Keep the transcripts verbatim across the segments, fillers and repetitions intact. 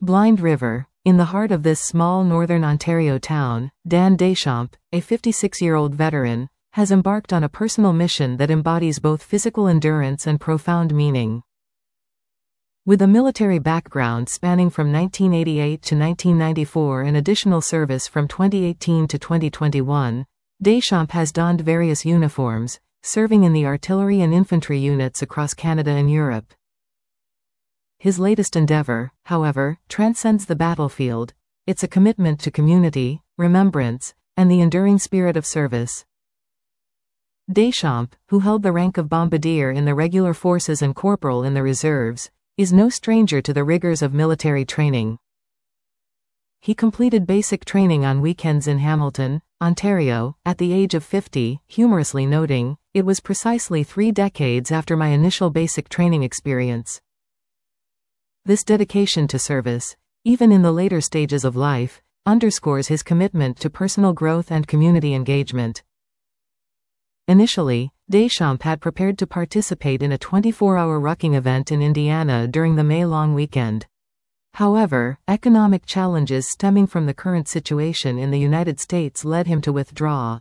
Blind River. In the heart of this small northern Ontario town, Dan Deschamps, a fifty-six-year-old veteran, has embarked on a personal mission that embodies both physical endurance and profound meaning. With a military background spanning from nineteen eighty-eight to nineteen ninety-four and additional service from twenty eighteen to twenty twenty-one, Deschamps has donned various uniforms, serving in the artillery and infantry units across Canada and Europe. His latest endeavor, however, transcends the battlefield. It's a commitment to community, remembrance, and the enduring spirit of service. Deschamps, who held the rank of bombardier in the regular forces and corporal in the reserves, is no stranger to the rigors of military training. He completed basic training on weekends in Hamilton, Ontario, at the age of fifty, humorously noting, "It was precisely three decades after my initial basic training experience." This dedication to service, even in the later stages of life, underscores his commitment to personal growth and community engagement. Initially, Deschamps had prepared to participate in a twenty-four hour rucking event in Indiana during the May-long weekend. However, economic challenges stemming from the current situation in the United States led him to withdraw.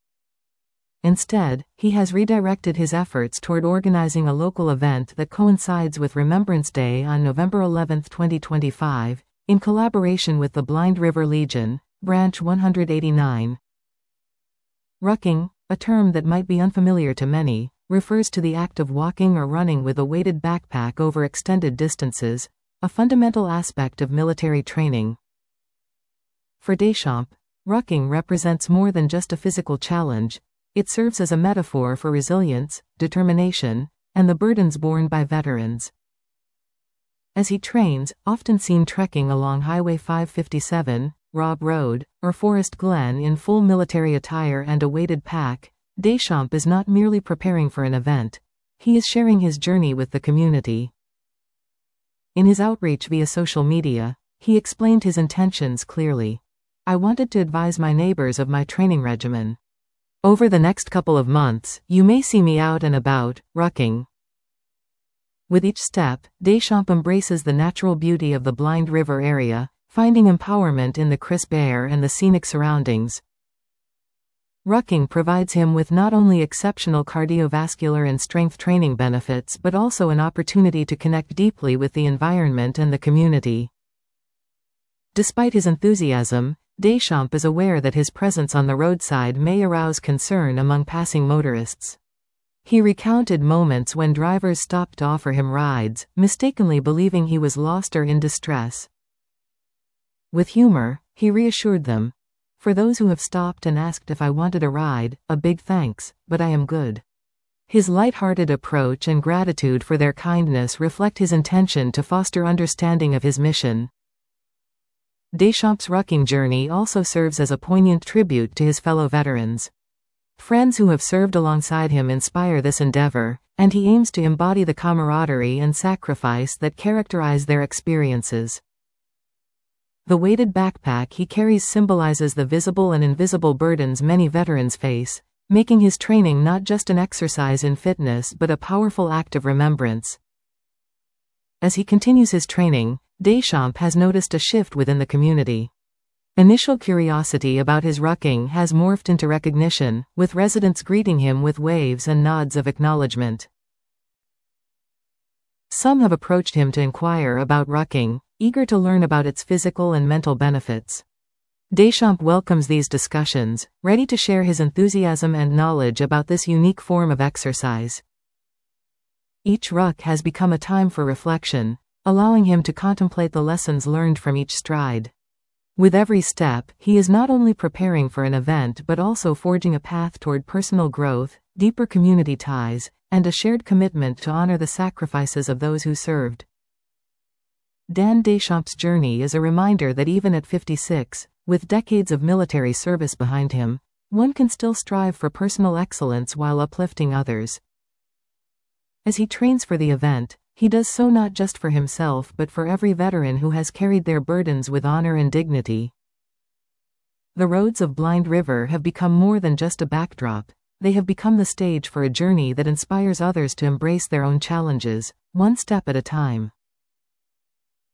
Instead, he has redirected his efforts toward organizing a local event that coincides with Remembrance Day on November eleventh twenty twenty-five, in collaboration with the Blind River Legion, Branch one hundred eighty-nine. Rucking, a term that might be unfamiliar to many, refers to the act of walking or running with a weighted backpack over extended distances, a fundamental aspect of military training. For Deschamps, rucking represents more than just a physical challenge. It serves as a metaphor for resilience, determination, and the burdens borne by veterans. As he trains, often seen trekking along Highway five fifty-seven, Robb Road, or Forest Glen in full military attire and a weighted pack, Deschamps is not merely preparing for an event. He is sharing his journey with the community. In his outreach via social media, he explained his intentions clearly. "I wanted to advise my neighbors of my training regimen. Over the next couple of months, you may see me out and about, rucking." With each step, Deschamps embraces the natural beauty of the Blind River area, finding empowerment in the crisp air and the scenic surroundings. Rucking provides him with not only exceptional cardiovascular and strength training benefits but also an opportunity to connect deeply with the environment and the community. Despite his enthusiasm, Deschamps is aware that his presence on the roadside may arouse concern among passing motorists. He recounted moments when drivers stopped to offer him rides, mistakenly believing he was lost or in distress. With humor, he reassured them, "For those who have stopped and asked if I wanted a ride, a big thanks, but I am good." His light-hearted approach and gratitude for their kindness reflect his intention to foster understanding of his mission. Deschamps' rucking journey also serves as a poignant tribute to his fellow veterans. Friends who have served alongside him inspire this endeavor, and he aims to embody the camaraderie and sacrifice that characterize their experiences. The weighted backpack he carries symbolizes the visible and invisible burdens many veterans face, making his training not just an exercise in fitness but a powerful act of remembrance. As he continues his training, Deschamps has noticed a shift within the community. Initial curiosity about his rucking has morphed into recognition, with residents greeting him with waves and nods of acknowledgement. Some have approached him to inquire about rucking, eager to learn about its physical and mental benefits. Deschamps welcomes these discussions, ready to share his enthusiasm and knowledge about this unique form of exercise. Each ruck has become a time for reflection, allowing him to contemplate the lessons learned from each stride. With every step, he is not only preparing for an event but also forging a path toward personal growth, deeper community ties, and a shared commitment to honor the sacrifices of those who served. Dan Deschamps' journey is a reminder that even at fifty-six, with decades of military service behind him, one can still strive for personal excellence while uplifting others. As he trains for the event, he does so not just for himself but for every veteran who has carried their burdens with honor and dignity. The roads of Blind River have become more than just a backdrop. They have become the stage for a journey that inspires others to embrace their own challenges, one step at a time.